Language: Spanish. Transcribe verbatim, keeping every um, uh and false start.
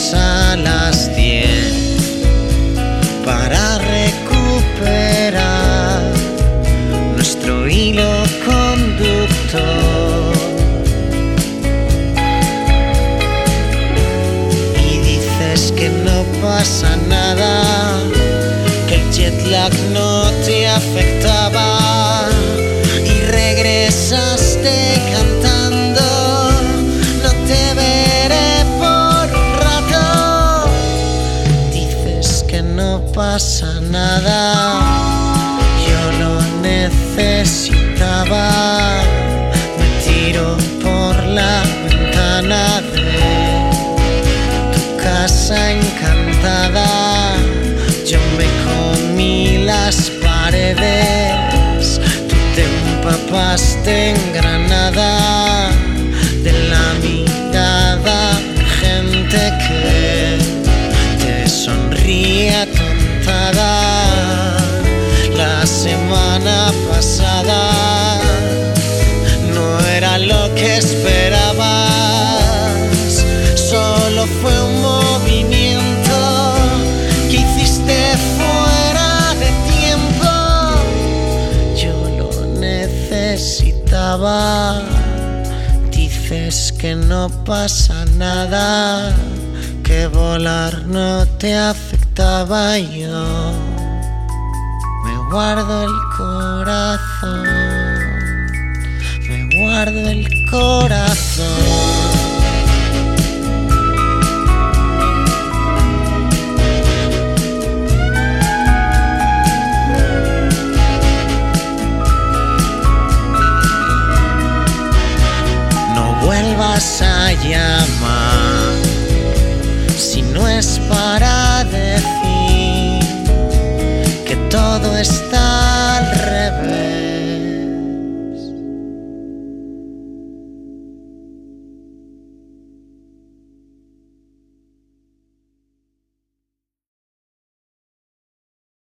regreses a las diez para recuperar nuestro hilo conductor. Y dices que no pasa nada, que el jet lag no te afectaba, y regresaste cantando "No te veré por un rato". Dices que no pasa nada, yo lo necesitaba. Me tiro por la ventana de tu casa encantada. Yo me comí las paredes, tú te empapaste en Granada de la mirada de gente que te sonríe atontada. La semana pasada no era lo que esperabas, solo fue un movimiento que hiciste fuera de tiempo. Yo lo necesitaba. Dices que no pasa nada, que volar no te afectaba. Yo me guardo el corazón, me guardo el corazón. Vuelvas a llamar si no es para decir que todo está